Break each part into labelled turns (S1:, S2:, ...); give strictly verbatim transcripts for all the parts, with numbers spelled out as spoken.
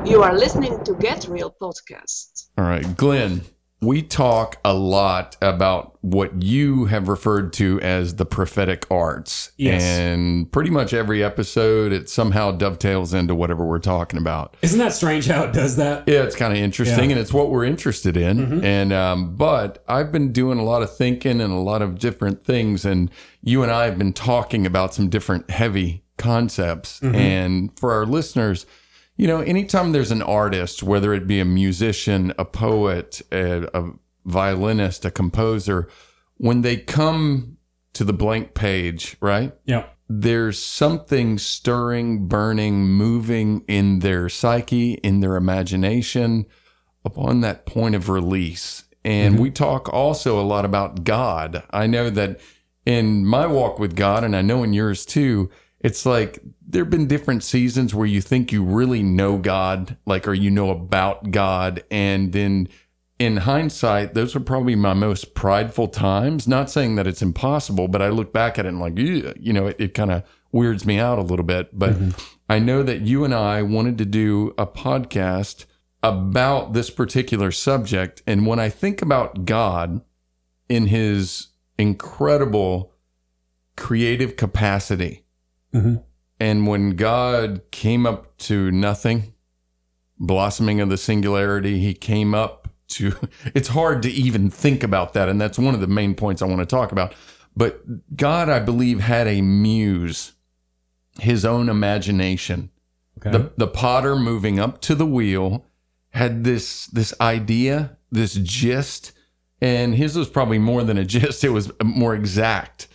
S1: You are listening to Get Real Podcast.
S2: All right, Glenn, we talk a lot about what you have referred to as the prophetic arts.
S3: Yes.
S2: And pretty much every episode, it somehow dovetails into whatever we're talking about.
S3: Isn't that strange how it does that?
S2: Yeah, it's kind of interesting,
S3: Yeah.
S2: and it's what we're interested in.
S3: Mm-hmm.
S2: And um, but I've been doing a lot of thinking and a lot of different things, and you and I have been talking about some different heavy concepts.
S3: Mm-hmm.
S2: And for our listeners, you know, anytime there's an artist, whether it be a musician, a poet, a, a violinist, a composer, when they come to the blank page, right?
S3: Yeah.
S2: There's something stirring, burning, moving in their psyche, in their imagination upon that point of release. And
S3: Mm-hmm.
S2: we talk also a lot about God. I know that in my walk with God, and I know in yours too, it's like there have been different seasons where you think you really know God, like, or you know about God. And then in hindsight, those are probably my most prideful times. Not saying that it's impossible, but I look back at it and like, "Ew," you know, it, it kind of weirds me out a little bit. But
S3: Mm-hmm.
S2: I know that you and I wanted to do a podcast about this particular subject. And when I think about God in his incredible creative capacity,
S3: Mm-hmm.
S2: and when God came up to nothing, blossoming of the singularity, he came up to, it's hard to even think about that. And that's one of the main points I want to talk about. But God, I believe, had a muse, his own imagination.
S3: Okay.
S2: The, the potter moving up to the wheel had this, this idea, this gist, and his was probably more than a gist. It was more exact.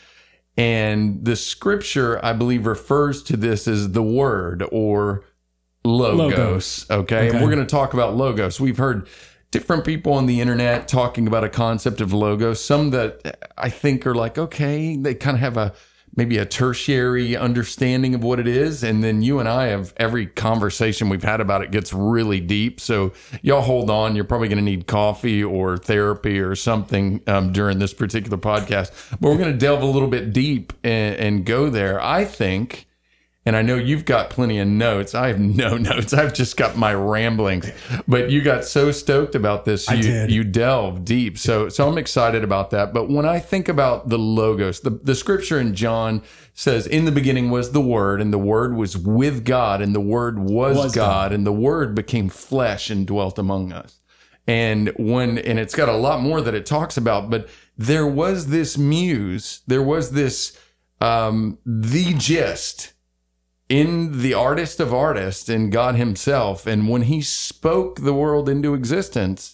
S2: And the scripture, I believe, refers to this as the word or logos.
S3: Logos.
S2: Okay?
S3: Okay.
S2: And we're going to talk about logos. We've heard different people on the internet talking about a concept of logos. Some that I think are like, okay, they kind of have a maybe a tertiary understanding of what it is. And then you and I have every conversation we've had about it gets really deep. So y'all hold on. You're probably going to need coffee or therapy or something um, during this particular podcast. But we're going to delve a little bit deep and, and go there. I think, and I know you've got plenty of notes. I have no notes. I've just got my ramblings. But you got so stoked about this,
S3: I
S2: you
S3: did.
S2: you delve deep. So so I'm excited about that. But when I think about the logos, the, the scripture in John says, in the beginning was the Word, and the Word was with God, and the Word was,
S3: Was
S2: God,
S3: God.
S2: and the Word became flesh and dwelt among us. And when and it's got a lot more that it talks about, but there was this muse, there was this um, the gist in the artist of artists and God himself. And when he spoke the world into existence,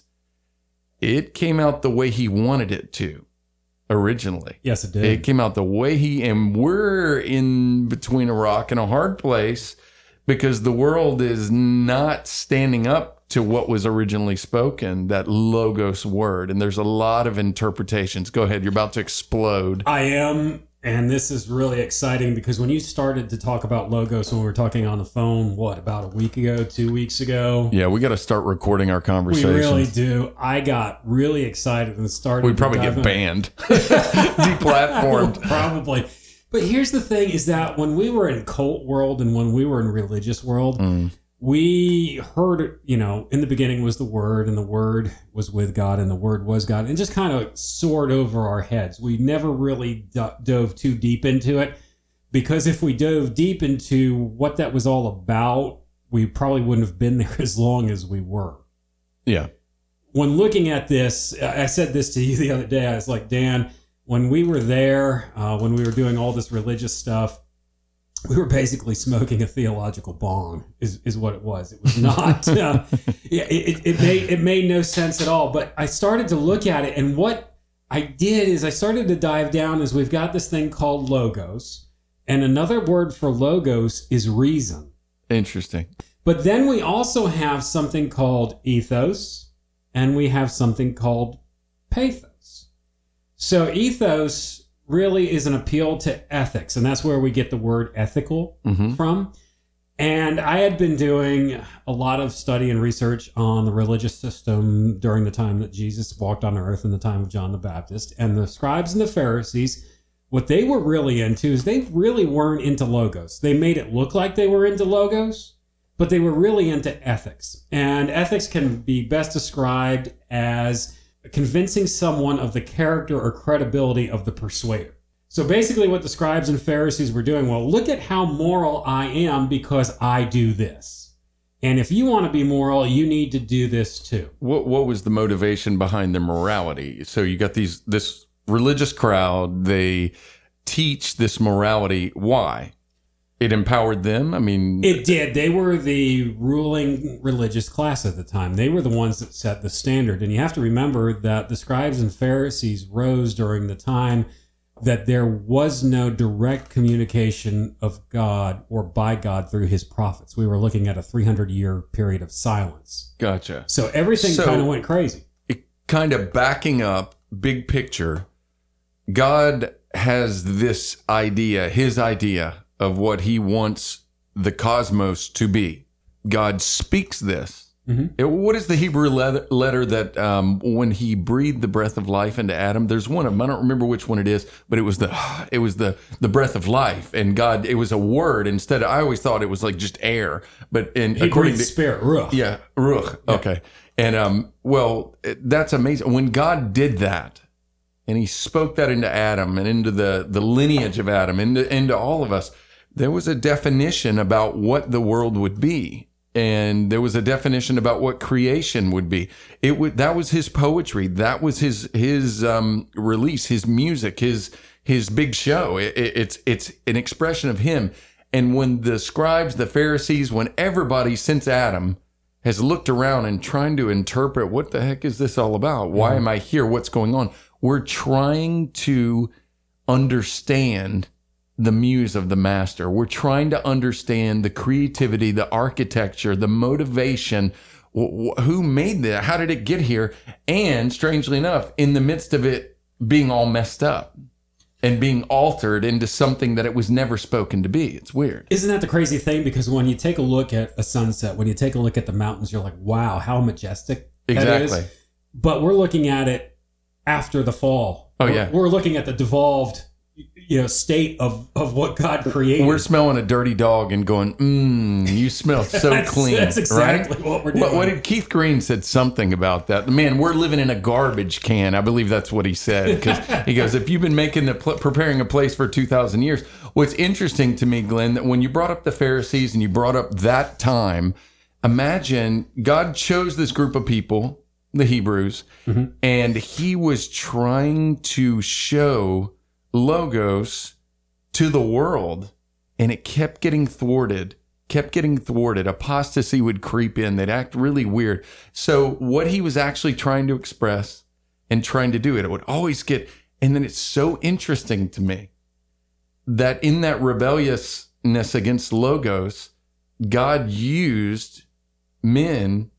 S2: it came out the way he wanted it to originally.
S3: Yes, it did.
S2: It came out the way he, and we're in between a rock and a hard place because the world is not standing up to what was originally spoken, that logos word. And there's a lot of interpretations. Go ahead. You're about to explode.
S3: I am, and this is really exciting because when you started to talk about logos when we were talking on the phone, what, about a week ago, two weeks ago?
S2: Yeah, we got to start recording our
S3: We
S2: conversations.
S3: really do. I got really excited and started.
S2: We'd probably
S3: to
S2: get
S3: dive in.
S2: banned, deplatformed.
S3: Probably. But here's the thing is that when we were in cult world and when we were in religious world,
S2: Mm.
S3: we heard, you know, in the beginning was the Word, and the Word was with God, and the Word was God, and just kind of soared over our heads. We never really do- dove too deep into it, because if we dove deep into what that was all about, we probably wouldn't have been there as long as we were.
S2: Yeah.
S3: When looking at this, I said this to you the other day. I was like, Dan, when we were there, uh, when we were doing all this religious stuff, we were basically smoking a theological bong, is, is what it was. It was not, uh, it, it, it, made, it made no sense at all. But I started to look at it, and what I did is I started to dive down as we've got this thing called logos, and another word for logos is reason.
S2: Interesting.
S3: But then we also have something called ethos, and we have something called pathos. So ethos really is an appeal to ethics, and that's where we get the word ethical
S2: Mm-hmm.
S3: from. And I had been doing a lot of study and research on the religious system during the time that Jesus walked on earth in the time of John the Baptist. And the scribes and the Pharisees, what they were really into is they really weren't into logos. They made it look like they were into logos, but they were really into ethics. And ethics can be best described as convincing someone of the character or credibility of the persuader. So basically what the scribes and Pharisees were doing, well, look at how moral I am because I do this. And if you want to be moral, you need to do this too.
S2: What what was the motivation behind their morality? So you got these this religious crowd, they teach this morality. Why? It empowered them? I mean...
S3: It did. They were the ruling religious class at the time. They were the ones that set the standard. And you have to remember that the scribes and Pharisees rose during the time that there was no direct communication of God or by God through his prophets. We were looking at a three hundred year period of silence.
S2: Gotcha.
S3: So everything
S2: So-
S3: kind of went crazy.
S2: It kind of backing up, big picture, God has this idea, his idea of what he wants the cosmos to be. God speaks this.
S3: Mhm.
S2: It- what is the Hebrew letter, letter that um, when he breathed the breath of life into Adam? There's one of them. I don't remember which one it is, but it was the it was the the breath of life, and God. It was a word instead. Of, I always thought it was like just air, but in
S3: He
S2: according
S3: breathed
S2: to
S3: spirit, ruach.
S2: yeah, ruach. Okay. And, um, well, it- that's amazing. When God did that and he spoke that into Adam and into the, the lineage of Adam, into, into all of us, there was a definition about what the world would be. And there was a definition about what creation would be. It would, that was his poetry. That was his, his, um, release, his music, his, his big show. It, it, it's, it's an expression of him. And when the scribes, the Pharisees, when everybody since Adam has looked around and trying to interpret what the heck is this all about? Why am I here? What's going on? We're trying to understand the muse of the master. We're trying to understand the creativity, the architecture, the motivation. Wh- wh- Who made that? How did it get here? And strangely enough, in the midst of it being all messed up and being altered into something that it was never spoken to be. It's weird.
S3: Isn't that the crazy thing? Because when you take a look at a sunset, when you take a look at the mountains, you're like, wow, how majestic that
S2: Exactly.
S3: is. But we're looking at it after the fall.
S2: Oh,
S3: We're-
S2: yeah.
S3: We're looking at the devolved, you know, state of, of what God created.
S2: We're smelling a dirty dog and going, mmm, you smell so
S3: That's-
S2: clean.
S3: that's exactly
S2: right?
S3: what we're
S2: What,
S3: doing.
S2: what did Keith Green said something about that? Man, we're living in a garbage can. I believe that's what he said. Because he goes, if you've been making the pl- preparing a place for two thousand years, what's interesting to me, Glenn, that when you brought up the Pharisees and you brought up that time, imagine God chose this group of people, the Hebrews,
S3: Mhm.
S2: and he was trying to show Logos to the world, and it kept getting thwarted, kept getting thwarted. Apostasy would creep in. They'd act really weird. So what he was actually trying to express and trying to do it, it would always get, and then it's so interesting to me that in that rebelliousness against Logos, God used men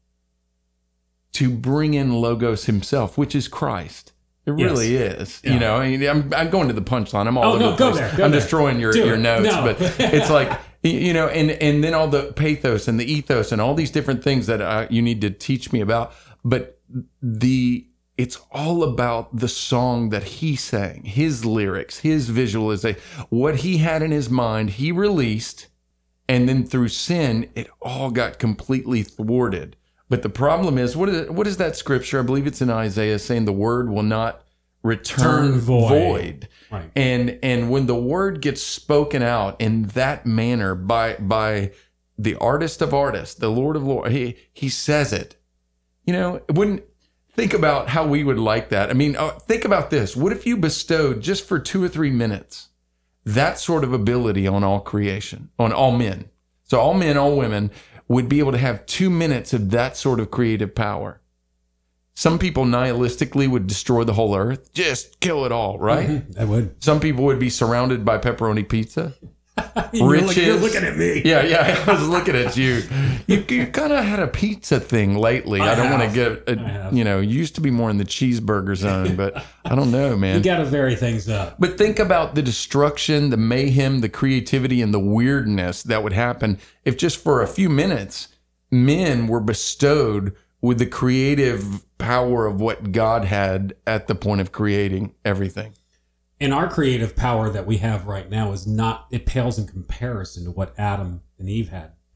S2: to bring in Logos himself, which is Christ. It really is.
S3: Yeah.
S2: You know, I mean, I'm, I'm going to the punchline. I'm all
S3: Oh,
S2: over
S3: no,
S2: the
S3: go
S2: place.
S3: there, go
S2: I'm
S3: there.
S2: destroying your,
S3: Do
S2: your
S3: it.
S2: notes,
S3: No.
S2: but it's like, you know, and, and then all the pathos and the ethos and all these different things that uh, you need to teach me about. But the, it's all about the song that he sang, his lyrics, his visualization, what he had in his mind, he released. And then through sin, it all got completely thwarted. But the problem is, what is it, what is that scripture? I believe it's in Isaiah saying the word will not return
S3: Turn void.
S2: void.
S3: Right.
S2: And and when the word gets spoken out in that manner by by the artist of artists, the Lord of Lords, he he says it. You know, it wouldn't think about how we would like that. I mean, uh, think about this. What if you bestowed just for two or three minutes that sort of ability on all creation, on all men? So all men, all women would be able to have two minutes of that sort of creative power. Some people nihilistically would destroy the whole earth, just kill it all, right?
S3: Mhm, I would.
S2: Some people would be surrounded by pepperoni pizza.
S3: You're,
S2: Riches.
S3: look, you're looking at me.
S2: Yeah, yeah. I was looking at you. You, you kind of had a pizza thing lately. I,
S3: I
S2: don't want to
S3: have.
S2: get,
S3: I
S2: a,
S3: have.
S2: you know, you used to be more in the cheeseburger zone, but I don't know,
S3: You
S2: man.
S3: got to vary things up.
S2: But think about the destruction, the mayhem, the creativity, and the weirdness that would happen if just for a few minutes, men were bestowed with the creative power of what God had at the point of creating everything.
S3: And our creative power that we have right now is not, it pales in comparison to what Adam and Eve had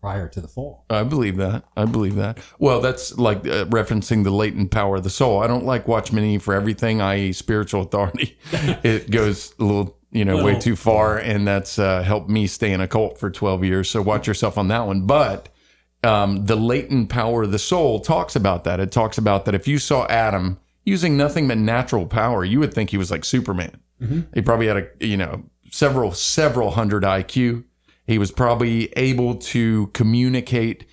S3: prior to the fall.
S2: I believe that. I believe that. Well, that's like uh, referencing the latent power of the soul. I don't like Watchman Nee for everything, that is spiritual authority. It goes a little, you know,
S3: Little,
S2: way too far, and that's uh, helped me stay in a cult for twelve years. So watch yourself on that one. But um, the latent power of the soul talks about that. It talks about that if you saw Adam using nothing but natural power, you would think he was like Superman. Mm-hmm. He probably had a, you know, several, several hundred I Q. He was probably able to communicate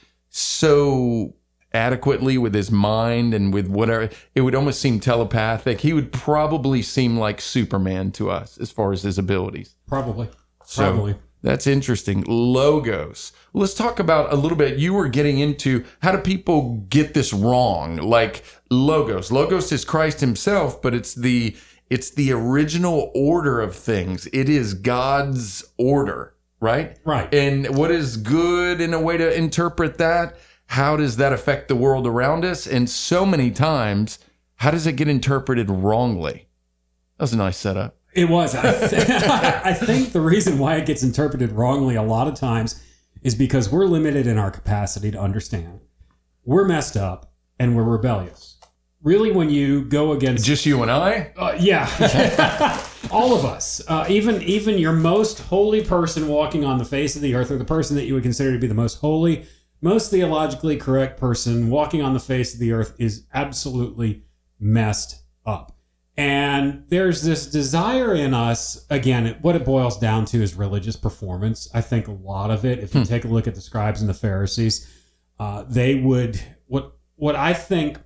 S2: so adequately with his mind and with whatever. It would almost seem telepathic. He would probably seem like Superman to us as far as his abilities.
S3: Probably.
S2: So
S3: Probably.
S2: That's interesting. Logos. Let's talk about a little bit. You were getting into how do people get this wrong? Like logos. Logos is Christ himself, but it's the it's the original order of things. It is God's order, right?
S3: Right.
S2: And what is good in a way to interpret that? How does that affect the world around us? And so many times, how does it get interpreted wrongly? That was a nice setup.
S3: It was. I, th- I think the reason why it gets interpreted wrongly a lot of times is because we're limited in our capacity to understand. We're messed up and we're rebellious. Really, when you go against...
S2: Just you and I?
S3: Uh, yeah. All of us. Uh, even, even your most holy person walking on the face of the earth, or the person that you would consider to be the most holy, most theologically correct person walking on the face of the earth is absolutely messed up. And there's this desire in us, again, it, what it boils down to is religious performance. I think a lot of it, if you hmm. take a look at the scribes and the Pharisees, uh, they would, what what I think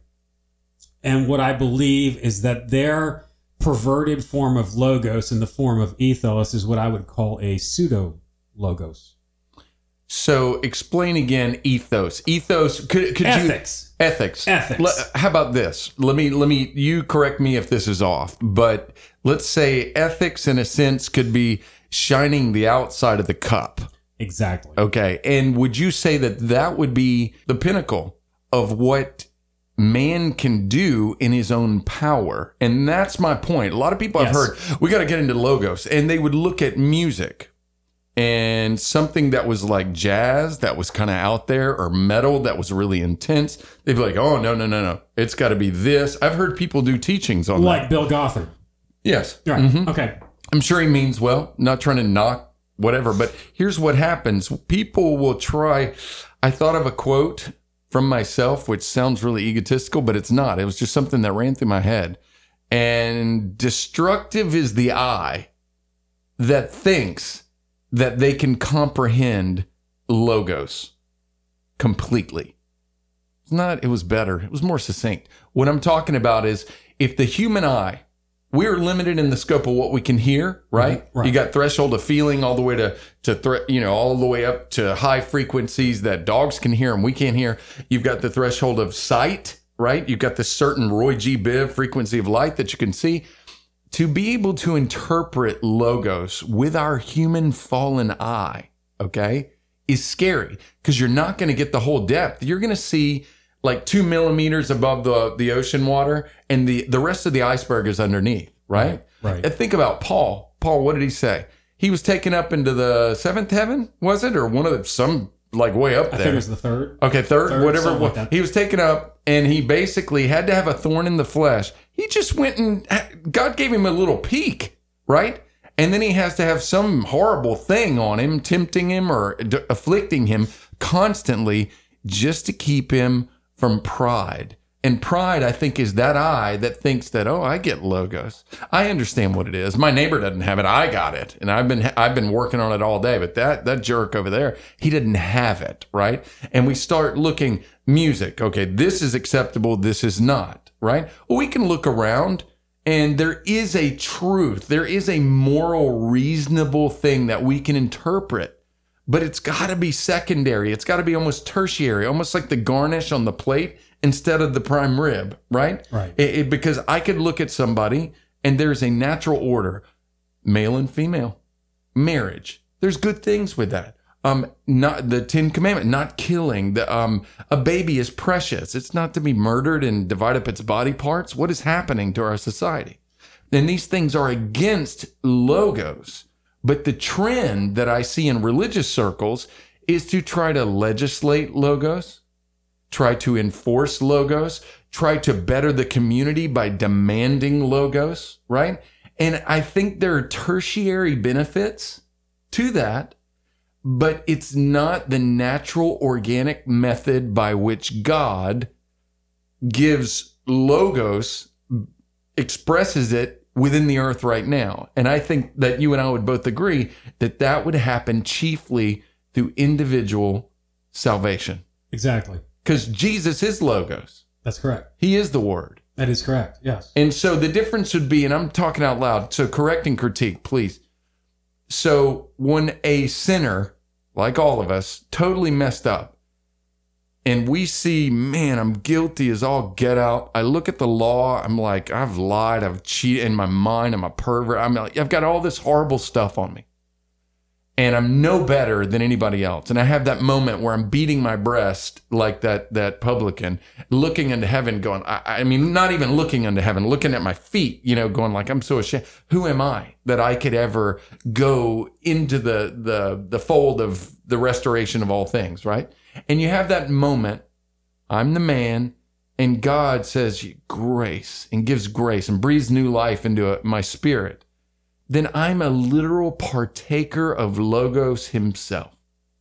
S3: and what I believe is that their perverted form of logos in the form of ethos is what I would call a pseudo-logos.
S2: So explain again ethos. Ethos, could, could
S3: ethics.
S2: you... Ethics.
S3: Ethics.
S2: Ethics. How about this? Let me, let me, you correct me if this is off, but let's say ethics in a sense could be shining the outside of the cup.
S3: Exactly.
S2: Okay. And would you say that that would be the pinnacle of what man can do in his own power? And that's my point. A lot of people I've
S3: Yes.
S2: heard, we got to get into logos, and they would look at music. And something that was like jazz that was kind of out there, or metal that was really intense, they'd be like, oh, no, no, no, no. It's got to be this. I've heard people do teachings on
S3: Like
S2: that.
S3: Bill Gothard.
S2: Yes.
S3: Right.
S2: Mhm.
S3: Okay.
S2: I'm sure he means well, not trying to knock whatever. But here's what happens. People will try. I thought of a quote from myself, which sounds really egotistical, but it's not. It was just something that ran through my head. And destructive is the eye that thinks that they can comprehend logos completely. It's not, it was better. It was more succinct. What I'm talking about is if the human eye, we're limited in the scope of what we can hear, right?
S3: Right.
S2: You got threshold of feeling all the way to, to thre- you know, all the way up to high frequencies that dogs can hear and we can't hear. You've got the threshold of sight, right? You've got this certain Roy G. Biv frequency of light that you can see. To be able to interpret logos with our human fallen eye, okay, is scary because you're not going to get the whole depth. You're going to see like two millimeters above the, the ocean water, and the, the rest of the iceberg is underneath, right?
S3: Right.
S2: And think about Paul. Paul, what did he say? He was taken up into the seventh heaven, was it? Or one of the, some like way up
S3: I
S2: there.
S3: think it was the third.
S2: Okay, third,
S3: Third,
S2: whatever.
S3: something like
S2: What,
S3: that.
S2: he was taken up, and he basically had to have a thorn in the flesh. He just went and God gave him a little peek, right? And then he has to have some horrible thing on him, tempting him or d- afflicting him constantly just to keep him from pride. And pride, I think, is that eye that thinks that, oh, I get logos. I understand what it is. My neighbor doesn't have it. I got it. And I've been I've been working on it all day. But that that jerk over there, he didn't have it, right? And we start looking, music. Okay, this is acceptable. This is not, right? Well, we can look around, and there is a truth. There is a moral, reasonable thing that we can interpret. But it's got to be secondary. It's got to be almost tertiary, almost like the garnish on the plate instead of the prime rib, right?
S3: Right.
S2: It, it, because I could look at somebody and there's a natural order, male and female, marriage. There's good things with that. Um, not the Ten Commandments, not killing. The um, a baby is precious. It's not to be murdered and divide up its body parts. What is happening to our society? And these things are against logos. But the trend that I see in religious circles is to try to legislate logos, try to enforce logos, try to better the community by demanding logos, right? And I think there are tertiary benefits to that, but it's not the natural organic method by which God gives logos, expresses it within the earth right now. And I think that you and I would both agree that that would happen chiefly through individual salvation.
S3: Exactly.
S2: Because Jesus is logos.
S3: That's correct.
S2: He is the word.
S3: That is correct. Yes.
S2: And so the difference would be, and I'm talking out loud, so correct and critique, please. So when a sinner, like all of us, totally messed up, and we see, man, I'm guilty as all get out. I look at the law. I'm like, I've lied. I've cheated in my mind. I'm a pervert. I'm like, I've got all this horrible stuff on me. And I'm no better than anybody else. And I have that moment where I'm beating my breast like that that publican, looking into heaven going, I, I mean, not even looking into heaven, looking at my feet, you know, going like, I'm so ashamed. Who am I that I could ever go into the the the fold of the restoration of all things, right? And you have that moment, I'm the man, and God says grace and gives grace and breathes new life into my spirit. Then I'm a literal partaker of Logos himself.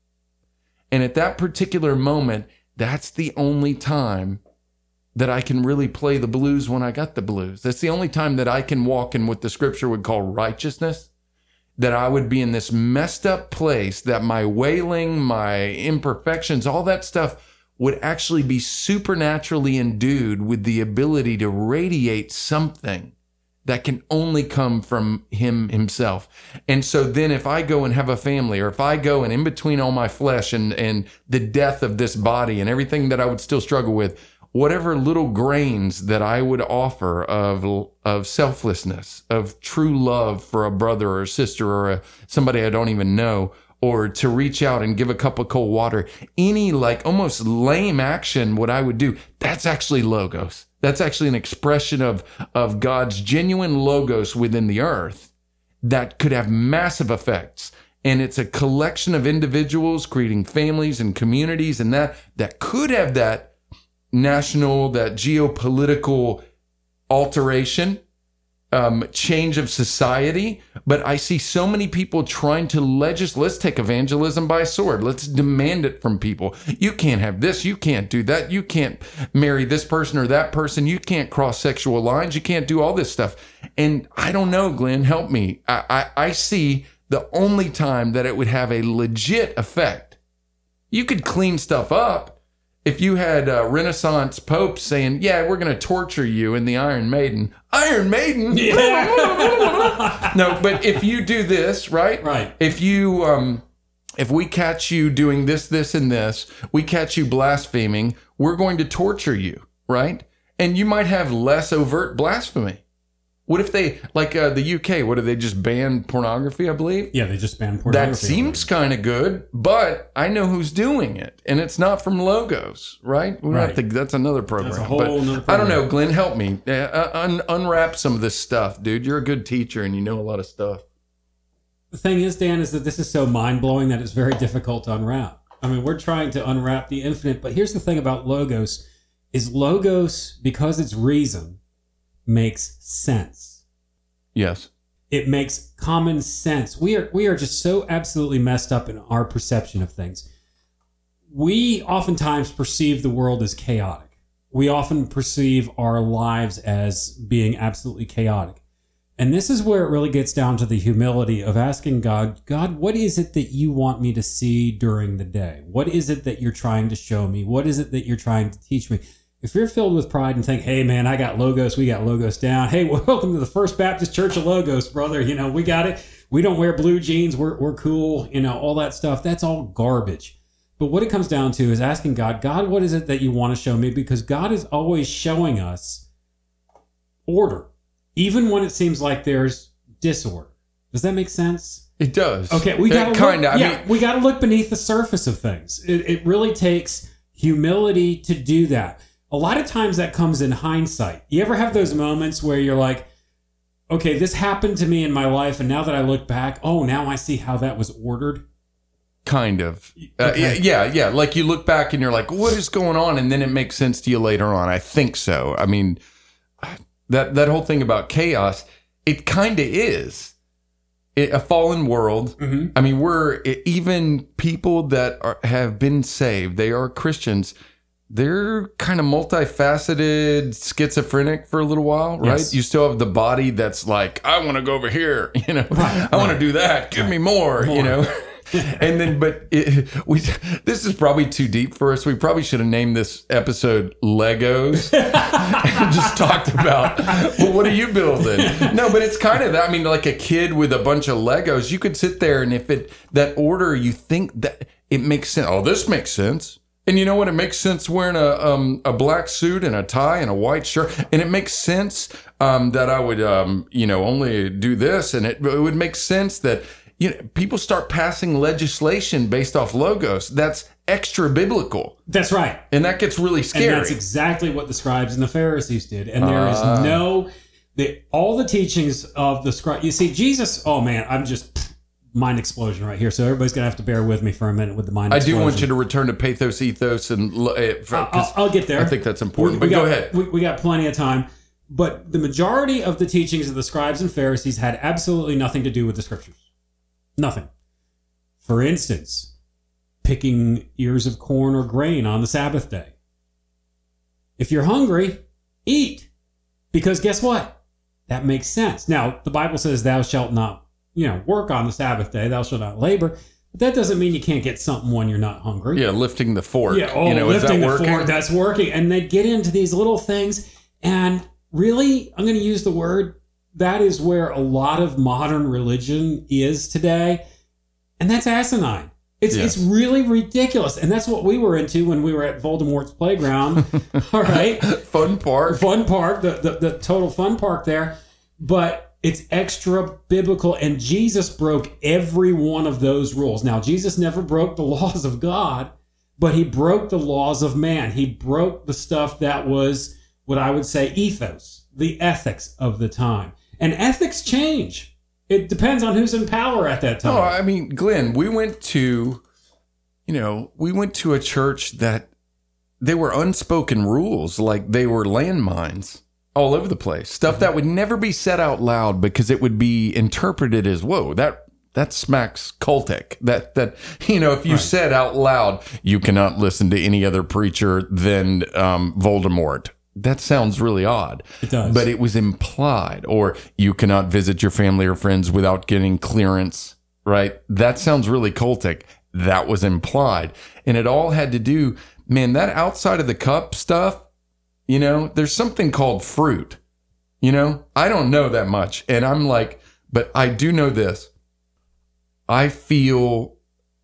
S2: And at that particular moment, that's the only time that I can really play the blues when I got the blues. That's the only time that I can walk in what the scripture would call righteousness, that I would be in this messed up place, that my wailing, my imperfections, all that stuff would actually be supernaturally endued with the ability to radiate something that can only come from him himself. And so then if I go and have a family, or if I go and in between all my flesh and, and the death of this body and everything that I would still struggle with, whatever little grains that I would offer of, of selflessness, of true love for a brother or a sister or a, somebody I don't even know, or to reach out and give a cup of cold water, any like almost lame action, what I would do, that's actually Logos. That's actually an expression of, of God's genuine Logos within the earth that could have massive effects. And it's a collection of individuals creating families and communities, and that, that could have that national, that geopolitical alteration, um, change of society. But I see so many people trying to legislate. Let's take evangelism by sword. Let's demand it from people. You can't have this. You can't do that. You can't marry this person or that person. You can't cross sexual lines. You can't do all this stuff. And I don't know, Glenn, help me. I, I, I see the only time that it would have a legit effect. You could clean stuff up. If you had a Renaissance Pope saying, yeah, we're going to torture you in the Iron Maiden. Iron Maiden? Yeah. No, but if you do this, right?
S3: Right.
S2: If you, um, if we catch you doing this, this, and this, we catch you blaspheming, we're going to torture you, right? And you might have less overt blasphemy. What if they, like uh, the U K, what do they just ban pornography, I believe?
S3: Yeah, they just banned pornography.
S2: That seems kind of good, but I know who's doing it, and it's not from Logos, right? We
S3: Right.
S2: don't think that's another program.
S3: That's a whole
S2: but
S3: nother
S2: I don't
S3: program.
S2: know, Glenn, help me. Uh, un- unwrap some of this stuff, dude. You're a good teacher, and you know a lot of stuff.
S3: The thing is, Dan, is that this is so mind-blowing that it's very difficult to unwrap. I mean, we're trying to unwrap the infinite, but here's the thing about Logos, is Logos, because it's reason, makes sense.
S2: Yes.
S3: It makes common sense. We are we are just so absolutely messed up in our perception of things. We oftentimes perceive the world as chaotic. We often perceive our lives as being absolutely chaotic. And this is where it really gets down to the humility of asking God, God, what is it that you want me to see during the day? What is it that you're trying to show me? What is it that you're trying to teach me? If you're filled with pride and think, hey, man, I got Logos, we got Logos down. Hey, welcome to the First Baptist Church of Logos, brother. You know, we got it. We don't wear blue jeans. We're, we're cool. You know, all that stuff. That's all garbage. But what it comes down to is asking God, God, what is it that you want to show me? Because God is always showing us order, even when it seems like there's disorder. Does that make sense?
S2: It does.
S3: Okay, we got to
S2: kind of.
S3: Yeah,
S2: I mean,
S3: we got to look beneath the surface of things. It, it really takes humility to do that. A lot of times that comes in hindsight. You ever have those moments where you're like, okay, this happened to me in my life, and now that I look back, oh, now I see how that was ordered.
S2: kind of. Uh,
S3: Okay.
S2: yeah, yeah. Like you look back and you're like, what is going on? And then it makes sense to you later on. I think so. I mean, that that whole thing about chaos, it kind of is. It, a fallen world.
S3: Mm-hmm.
S2: I mean, we're even people that are, have been saved. They are Christians. They're kind of multifaceted, schizophrenic for a little while, right?
S3: Yes.
S2: You still have the body that's like, I want to go over here, you know,
S3: Right,
S2: I want
S3: right.
S2: to do that. Give me more,
S3: More.
S2: you know. And then, but it, we this is probably too deep for us. We probably should have named this episode Legos and just talked about, well, what are you building? No, but it's kind of that. I mean, like a kid with a bunch of Legos, you could sit there and if it that order, you think that it makes sense. Oh, this makes sense. And you know what? It makes sense wearing a um, a black suit and a tie and a white shirt. And it makes sense um, that I would, um, you know, only do this. And it, it would make sense that, you know, people start passing legislation based off logos. That's extra biblical.
S3: That's right.
S2: And that gets really scary.
S3: And that's exactly what the scribes and the Pharisees did. And there is
S2: Ah.
S3: no, the, all the teachings of the scribe. You see, Jesus, oh man, I'm just pff, mind explosion right here. So everybody's going to have to bear with me for a minute with the mind
S2: I
S3: explosion.
S2: do want you to return to pathos, ethos, and lo- eh, for-
S3: I'll,
S2: 'cause
S3: I'll get there.
S2: I think that's important.
S3: We-
S2: but
S3: we
S2: go
S3: got-
S2: ahead.
S3: We, we got plenty of time. But the majority of the teachings of the scribes and Pharisees had absolutely nothing to do with the scriptures. Nothing. For instance, picking ears of corn or grain on the Sabbath day. If you're hungry, eat. Because guess what? That makes sense. Now, the Bible says thou shalt not, you know, work on the Sabbath day, thou shalt not labor. But that doesn't mean you can't get something when you're not hungry.
S2: Yeah, lifting the fork.
S3: Yeah, oh,
S2: you know, is that
S3: lifting the
S2: working?
S3: fork, that's working. And they get into these little things. And really, I'm going to use the word, that is where a lot of modern religion is today. And that's asinine. It's
S2: Yes.
S3: it's really ridiculous. And that's what we were into when we were at Voldemort's playground. All right.
S2: Fun part.
S3: Fun park, the, the, the total fun park there. But it's extra biblical. And Jesus broke every one of those rules. Now, Jesus never broke the laws of God, but he broke the laws of man. He broke the stuff that was what I would say ethos, the ethics of the time. And ethics change. It depends on who's in power at that time.
S2: No, I mean, Glenn, we went to, you know, we went to a church that they were unspoken rules, like they were landmines all over the place. Stuff that would never be said out loud because it would be interpreted as, whoa, that that smacks cultic. That, that you know, if you
S3: Right.
S2: said out loud, you cannot listen to any other preacher than um, Voldemort. That sounds really odd.
S3: It does.
S2: But it was implied. Or you cannot visit your family or friends without getting clearance, right? That sounds really cultic. That was implied. And it all had to do, man, that outside of the cup stuff, you know, there's something called fruit. You know, I don't know that much. And I'm like, but I do know this. I feel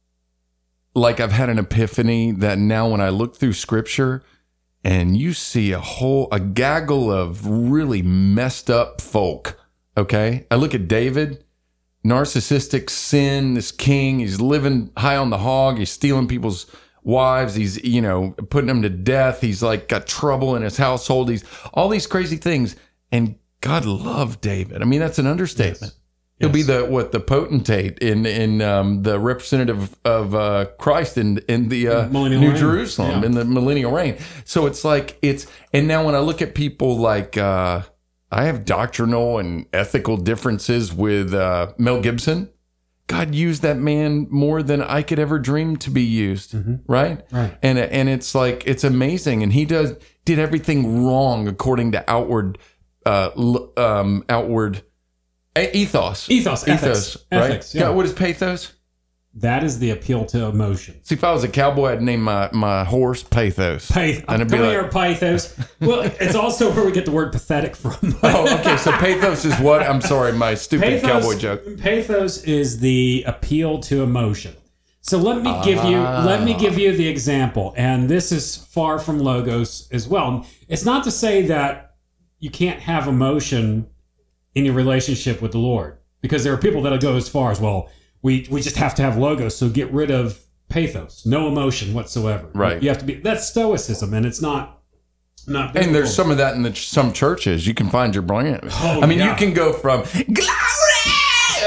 S2: like I've had an epiphany that now when I look through scripture, and you see a whole, a gaggle of really messed up folk, okay? I look at David, narcissistic sin, this king, he's living high on the hog, he's stealing people's wives, he's, you know, putting them to death, he's like got trouble in his household, he's all these crazy things, and God loved David. I mean, that's an understatement.
S3: Yes.
S2: He'll be
S3: Yes.
S2: the what the potentate in in um, the representative of uh, Christ in in the uh,
S3: Millennial
S2: New
S3: reign.
S2: Jerusalem
S3: Yeah.
S2: in the millennial reign. So it's like it's and now when I look at people like uh, I have doctrinal and ethical differences with uh, Mel Gibson. God used that man more than I could ever dream to be used, right?
S3: Right.
S2: And and it's like it's amazing, and he does did everything wrong according to outward uh, l- um, outward. Ethos.
S3: Ethos, ethics,
S2: right?
S3: ethics, yeah.
S2: God, what is pathos?
S3: That is the appeal to emotion.
S2: See, if I was a cowboy, I'd name my, my horse Pathos.
S3: Path-
S2: And it'd be
S3: Come
S2: like-
S3: here, pathos. Well, it's also where we get the word pathetic from.
S2: Oh, okay. So pathos is what? I'm sorry, my stupid cowboy joke.
S3: Pathos is the appeal to emotion. So let me give you
S2: Ah.
S3: let me give you the example, and this is far from logos as well. It's not to say that you can't have emotion in your relationship with the Lord, because there are people that'll go as far as, well, we we just have to have logos, so get rid of pathos, no emotion whatsoever.
S2: Right.
S3: You have to be, that's stoicism, and it's not not.
S2: And there's
S3: biblical.
S2: some of that in the, some churches. You can find your brand.
S3: Oh,
S2: I mean,
S3: yeah.
S2: you can go from glory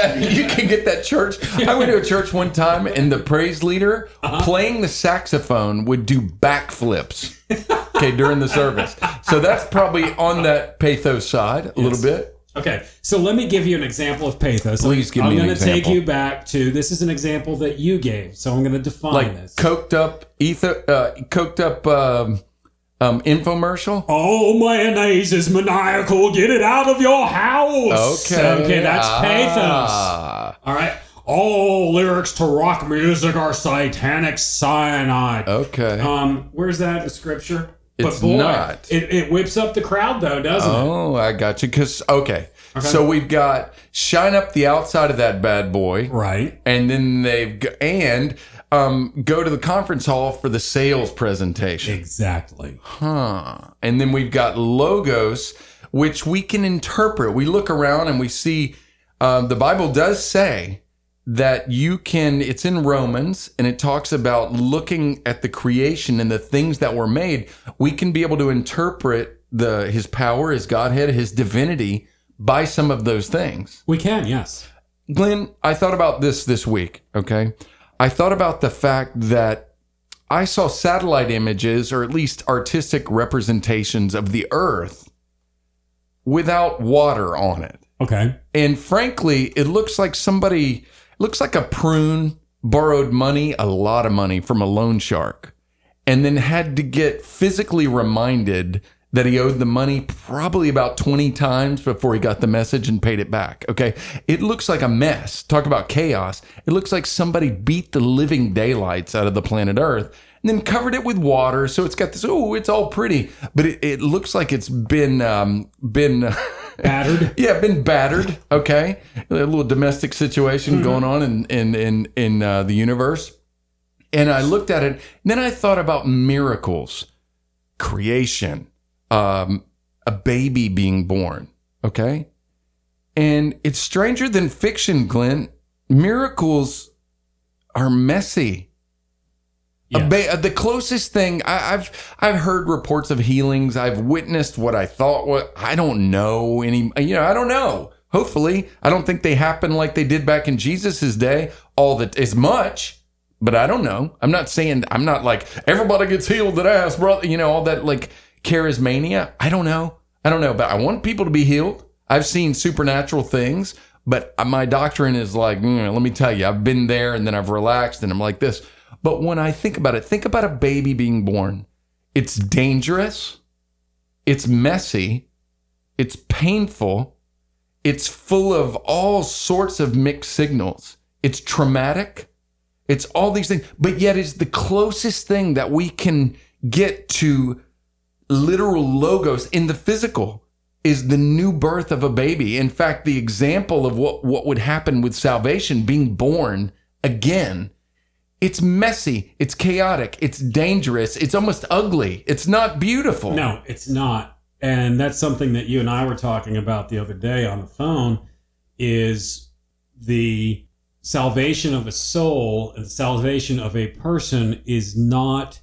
S2: Yeah, you can get that church. I went to a church one time, and the praise leader uh-huh. playing the saxophone would do backflips. Okay, during the service. So that's probably on that pathos side a yes. little bit.
S3: Okay, so let me give you an example of pathos.
S2: Please give
S3: I'm
S2: me an
S3: gonna
S2: example.
S3: I'm going to take you back to, this is an example that you gave, so I'm going to define
S2: like
S3: this.
S2: Coked up, ether, uh, coked up um, um, infomercial?
S3: Oh, mayonnaise is maniacal. Get it out of your house.
S2: Okay.
S3: Okay, that's
S2: ah.
S3: pathos. All right. All lyrics to rock music are satanic cyanide.
S2: Okay.
S3: Um, where's that in scripture?
S2: It's
S3: but boy,
S2: not.
S3: It, it whips up the crowd, though, doesn't
S2: oh,
S3: it?
S2: Oh, I got you. Because, okay. okay. So we've got shine up the outside of that bad boy.
S3: Right.
S2: And then they've, g- and um, go to the conference hall for the sales presentation.
S3: Exactly.
S2: Huh. And then we've got logos, which we can interpret. We look around and we see, um, the Bible does say, that you can, it's in Romans, and it talks about looking at the creation and the things that were made. We can be able to interpret the his power, his Godhead, his divinity by some of those things.
S3: We can, yes.
S2: Glenn, I thought about this this week, okay? I thought about the fact that I saw satellite images, or at least artistic representations of the earth without water on it.
S3: Okay.
S2: And frankly, it looks like somebody... looks like a prune borrowed money, a lot of money from a loan shark, and then had to get physically reminded that he owed the money probably about twenty times before he got the message and paid it back. Okay. It looks like a mess. Talk about chaos. It looks like somebody beat the living daylights out of the planet Earth and then covered it with water. So it's got this, oh, it's all pretty, but it, it looks like it's been, um, been,
S3: battered.
S2: Yeah, been battered. Okay, a little domestic situation mm-hmm. going on in in in in uh, the universe. And I looked at it. And then I thought about miracles, creation, um, a baby being born. Okay, and it's stranger than fiction, Glenn. Miracles are messy.
S3: Yes.
S2: A ba- the closest thing I, I've I've heard reports of healings. I've witnessed what I thought. What I don't know any. You know, I don't know. Hopefully, I don't think they happen like they did back in Jesus's day. All that as much, but I don't know. I'm not saying. I'm not like everybody gets healed that ass, brother. You know, all that like charismania. I don't know. I don't know. But I want people to be healed. I've seen supernatural things, but my doctrine is like, mm, let me tell you, I've been there and then I've relaxed and I'm like this. But when I think about it, think about a baby being born. It's dangerous. It's messy. It's painful. It's full of all sorts of mixed signals. It's traumatic. It's all these things. But yet it's the closest thing that we can get to literal logos in the physical is the new birth of a baby. In fact, the example of what, what would happen with salvation, being born again. It's messy. It's chaotic. It's dangerous. It's almost ugly. It's not beautiful.
S3: No, it's not. And that's something that you and I were talking about the other day on the phone is the salvation of a soul and the salvation of a person is not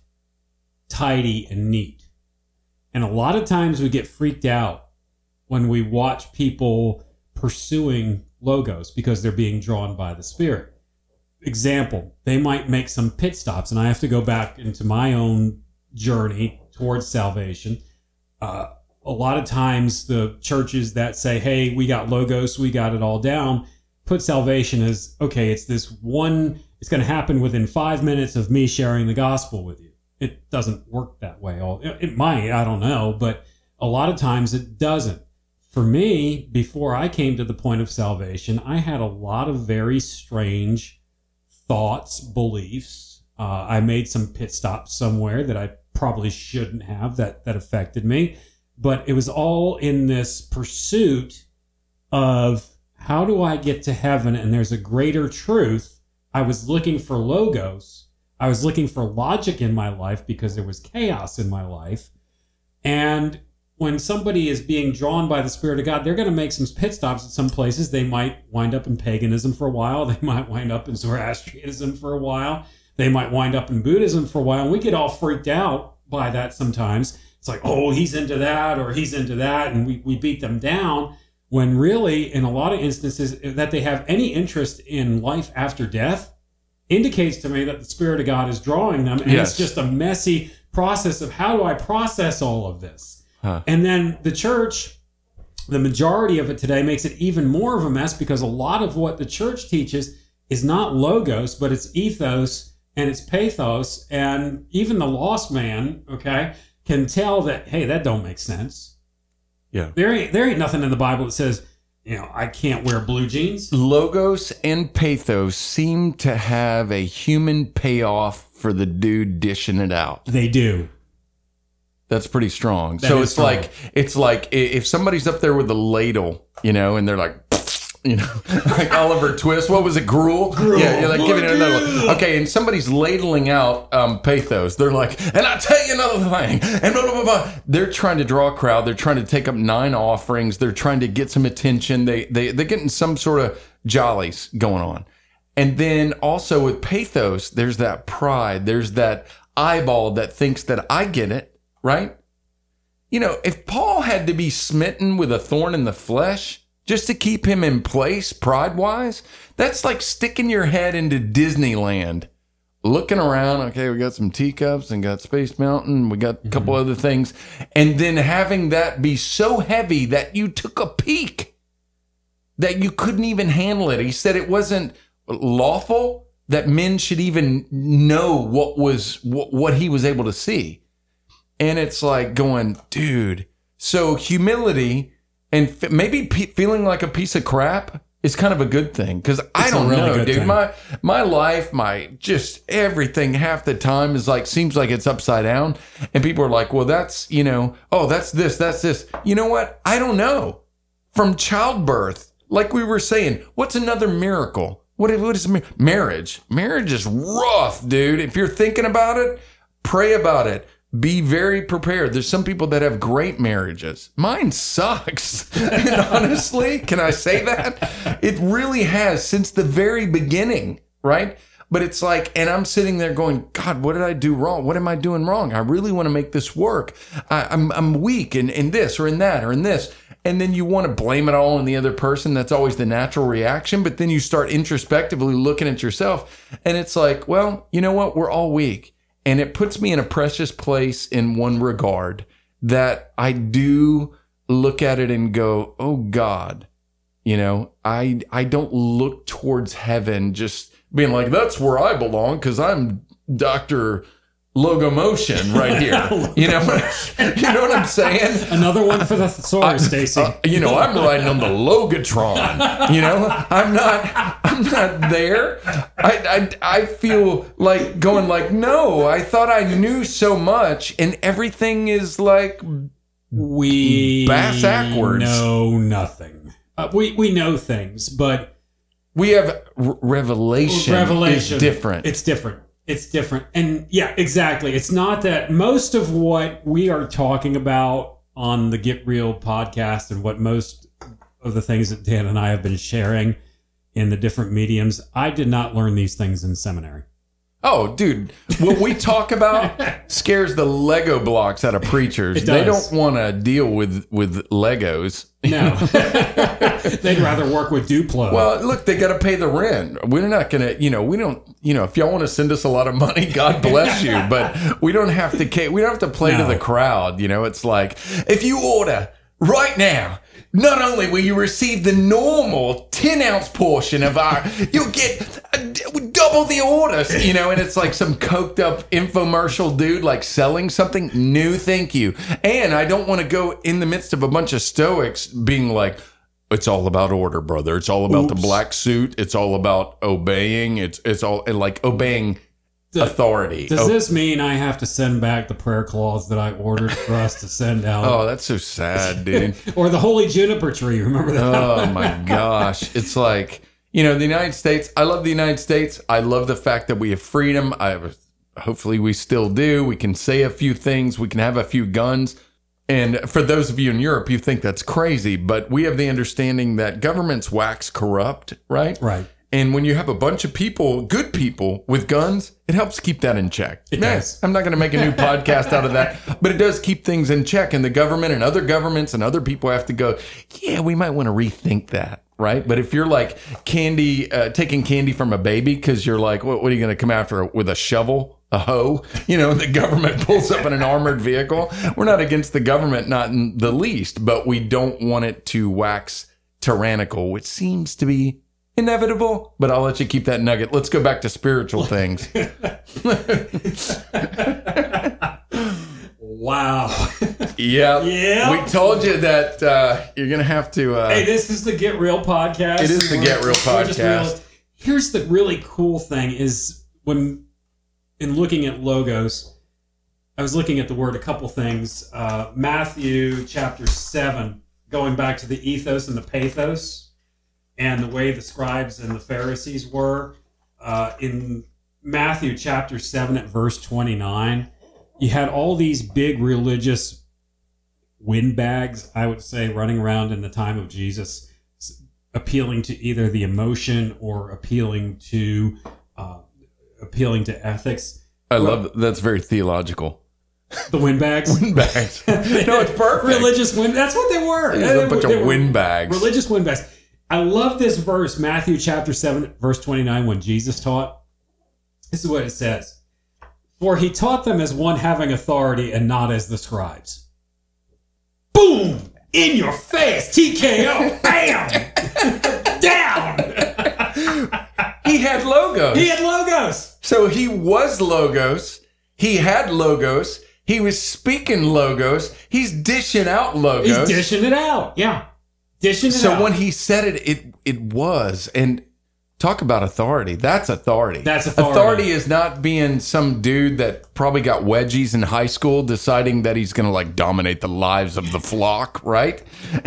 S3: tidy and neat. And a lot of times we get freaked out when we watch people pursuing logos because they're being drawn by the Spirit. Example, they might make some pit stops, and I have to go back into my own journey towards salvation. Uh, a lot of times the churches that say, hey, we got logos, we got it all down, put salvation as, okay, it's this one, it's going to happen within five minutes of me sharing the gospel with you. It doesn't work that way. It might, I don't know, but a lot of times it doesn't. For me, before I came to the point of salvation, I had a lot of very strange thoughts, beliefs. Uh, I made some pit stops somewhere that I probably shouldn't have that, that affected me. But it was all in this pursuit of how do I get to heaven? And there's a greater truth. I was looking for logos. I was looking for logic in my life because there was chaos in my life. And when somebody is being drawn by the Spirit of God, they're going to make some pit stops at some places. They might wind up in paganism for a while. They might wind up in Zoroastrianism for a while. They might wind up in Buddhism for a while. And we get all freaked out by that sometimes. It's like, oh, he's into that or he's into that. And we, we beat them down. when really, in a lot of instances, that they have any interest in life after death indicates to me that the Spirit of God is drawing them. And
S2: Yes.
S3: it's just a messy process of how do I process all of this?
S2: Huh.
S3: And then the church, the majority of it today makes it even more of a mess because a lot of what the church teaches is not logos, but it's ethos and it's pathos. And even the lost man, okay, can tell that, hey, that don't make sense.
S2: Yeah.
S3: There ain't, there ain't nothing in the Bible that says, you know, I can't wear blue jeans.
S2: Logos and pathos seem to have a human payoff for the dude dishing it out.
S3: They do.
S2: That's pretty strong.
S3: That
S2: so
S3: is
S2: it's
S3: strong.
S2: like it's like i- if somebody's up there with a ladle, you know, and they're like, you know, like Oliver Twist. What was it? Gruel.
S3: Gruel.
S2: Yeah, you're like giving it another. Okay, and somebody's ladling out um, pathos. They're like, and I'll tell you another thing, and blah blah blah blah. They're trying to draw a crowd. They're trying to take up nine offerings. They're trying to get some attention. They they they're getting some sort of jollies going on. And then also with pathos, there's that pride. There's that eyeball that thinks that I get it, right? You know, if Paul had to be smitten with a thorn in the flesh just to keep him in place pride-wise, that's like sticking your head into Disneyland, looking around, okay, we got some teacups and got Space Mountain, we got a couple other things, and then having that be so heavy that you took a peek, that you couldn't even handle it. He said it wasn't lawful that men should even know what was what, what he was able to see. And it's like going, dude, so humility and f- maybe pe- feeling like a piece of crap is kind of a good thing. Because I
S3: It's a
S2: don't
S3: really
S2: know,
S3: good
S2: dude.
S3: thing.
S2: My my life, my just everything half the time is like, seems like it's upside down. And people are like, well, that's, you know, oh, that's this, that's this. You know what? I don't know. From childbirth, like we were saying, what's another miracle? What, what is ma- marriage? Marriage is rough, dude. If you're thinking about it, pray about it. Be very prepared. There's some people that have great marriages. Mine sucks. And honestly, can I say that? It really has since the very beginning, right? But it's like, and I'm sitting there going, God, what did I do wrong? What am I doing wrong? I really want to make this work. I, I'm I'm weak in, in this or in that or in this. And then you want to blame it all on the other person. That's always the natural reaction. But then you start introspectively looking at yourself. And it's like, well, you know what? We're all weak. And it puts me in a precious place in one regard, that I do look at it and go, oh God, you know, I I don't look towards heaven just being like, that's where I belong because I'm Doctor Logomotion right here. You know, you know what I'm saying?
S3: Another one for the thesaurus, Stacy.
S2: Uh, you know, I'm riding on the Logotron. You know, I'm not, I'm not there. I, I, I feel like going like, no, I thought I knew so much, and everything is like,
S3: We
S2: Bass backwards.
S3: know nothing. Uh, we we know things, but
S2: we have r- revelation.
S3: revelation
S2: is different.
S3: It's different. It's different. And yeah, exactly. It's not that most of what we are talking about on the Get Real podcast and what most of the things that Dan and I have been sharing in the different mediums, I did not learn these things in seminary.
S2: Oh, dude, what we talk about scares the Lego blocks out of preachers.
S3: It
S2: They
S3: does.
S2: don't want to deal with, with Legos.
S3: No. They'd rather work with Duplo.
S2: Well, look, they got to pay the rent. We're not going to, you know, we don't, you know, if y'all want to send us a lot of money, God bless you. But we don't have to, ca- we don't have to play to
S3: No.
S2: the crowd. You know, it's like, if you order right now, not only will you receive the normal ten ounce portion of our, you'll get uh, double the orders, you know, and it's like some coked up infomercial dude like selling something new. Thank you. And I don't want to go in the midst of a bunch of stoics being like, it's all about order, brother. It's all about
S3: Oops.
S2: the black suit. It's all about obeying. It's, it's all and like obeying authority.
S3: Does
S2: Oh,
S3: this mean I have to send back the prayer clause that I ordered for us to send out?
S2: oh, that's so sad, dude.
S3: Or the holy juniper tree. Remember that?
S2: Oh my gosh. It's like, you know, the United States, I love the United States. I love the fact that we have freedom. I have, hopefully we still do. We can say a few things. We can have a few guns. And for those of you in Europe, you think that's crazy, but we have the understanding that governments wax corrupt, right?
S3: Right.
S2: And when you have a bunch of people, good people with guns, it helps keep that in check.
S3: It
S2: Man,
S3: does.
S2: I'm not going to make a new podcast out of that, but it does keep things in check. And the government and other governments and other people have to go, yeah, we might want to rethink that, right? But if you're like candy, uh, taking candy from a baby because you're like, what, what are you going to come after with a shovel? A hoe, you know, the government pulls up in an armored vehicle. We're not against the government, not in the least, but we don't want it to wax tyrannical, which seems to be inevitable. But I'll let you keep that nugget. Let's go back to spiritual things.
S3: Wow.
S2: Yeah.
S3: Yeah.
S2: We told you that uh, you're going to have to. Uh,
S3: Hey, this is the Get Real podcast.
S2: It is the
S3: We're-
S2: Get Real
S3: we're just
S2: podcast.
S3: real- Here's the really cool thing is when, in looking at logos, I was looking at the word a couple things. Uh, Matthew chapter seven, going back to the ethos and the pathos and the way the scribes and the Pharisees were. Uh, in Matthew chapter seven at verse twenty-nine, you had all these big religious windbags, I would say, running around in the time of Jesus, appealing to either the emotion or appealing to uh, appealing to ethics.
S2: I love it. That's very theological.
S3: The windbags.
S2: Windbags. No, it's perfect.
S3: Religious wind. That's what they were.
S2: There's a bunch
S3: They
S2: of
S3: were
S2: windbags.
S3: Religious windbags. I love this verse, Matthew chapter seven, verse twenty-nine, when Jesus taught. This is what it says. For he taught them as one having authority and not as the scribes. Boom! In your face! T K O! Bam! Down!
S2: He had logos.
S3: He had logos.
S2: So he was logos. He had logos. He was speaking logos. He's dishing out logos.
S3: He's dishing it out. Yeah. Dishing it
S2: so
S3: out.
S2: when he said it, it it was. And talk about authority. That's authority.
S3: That's authority.
S2: Authority is not being some dude that probably got wedgies in high school deciding that he's going to like dominate the lives of the flock, right?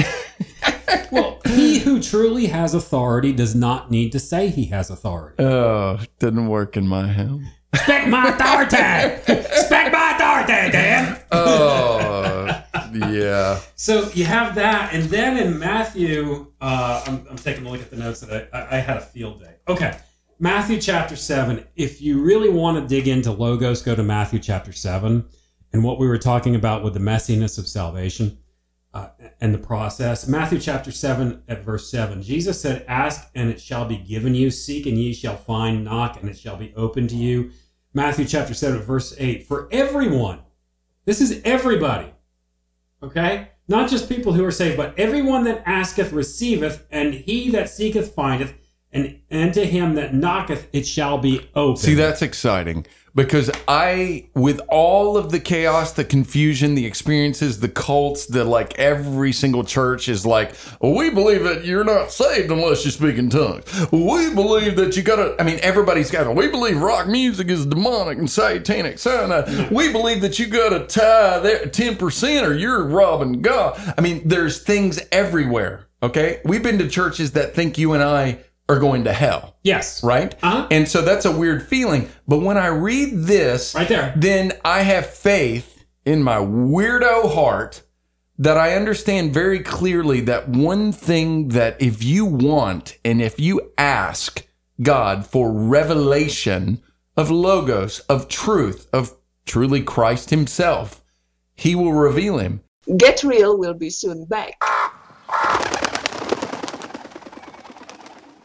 S3: Well, he who truly has authority does not need to say he has authority.
S2: Oh, didn't work in my house.
S3: Respect my authority. Respect my authority, Dan.
S2: Oh, yeah.
S3: So you have that, and then in Matthew, uh, I'm, I'm taking a look at the notes that I, I, I had a field day. Okay, Matthew chapter seven. If you really want to dig into logos, go to Matthew chapter seven, and what we were talking about with the messiness of salvation uh, and the process. Matthew chapter seven at verse seven. Jesus said, "Ask and it shall be given you; seek and ye shall find; knock and it shall be opened to you." Matthew chapter seven, verse eight. For everyone, this is everybody, okay? Not just people who are saved, but everyone that asketh receiveth, and he that seeketh findeth, and, and to him that knocketh it shall be opened.
S2: See, that's exciting because I, with all of the chaos, the confusion, the experiences, the cults, the like every single church is like, well, we believe that you're not saved unless you speak in tongues. We believe that you gotta, I mean, everybody's got it. We believe rock music is demonic and satanic. So, uh, we believe that you gotta tithe ten percent or you're robbing God. I mean, there's things everywhere, okay? We've been to churches that think you and I are going to hell.
S3: Yes.
S2: Right?
S3: Uh-huh.
S2: And so that's a weird feeling. But when I read this,
S3: Right there.
S2: then I have faith in my weirdo heart that I understand very clearly that one thing that if you want and if you ask God for revelation of logos, of truth, of truly Christ himself, he will reveal him.
S1: Get Real will be soon back.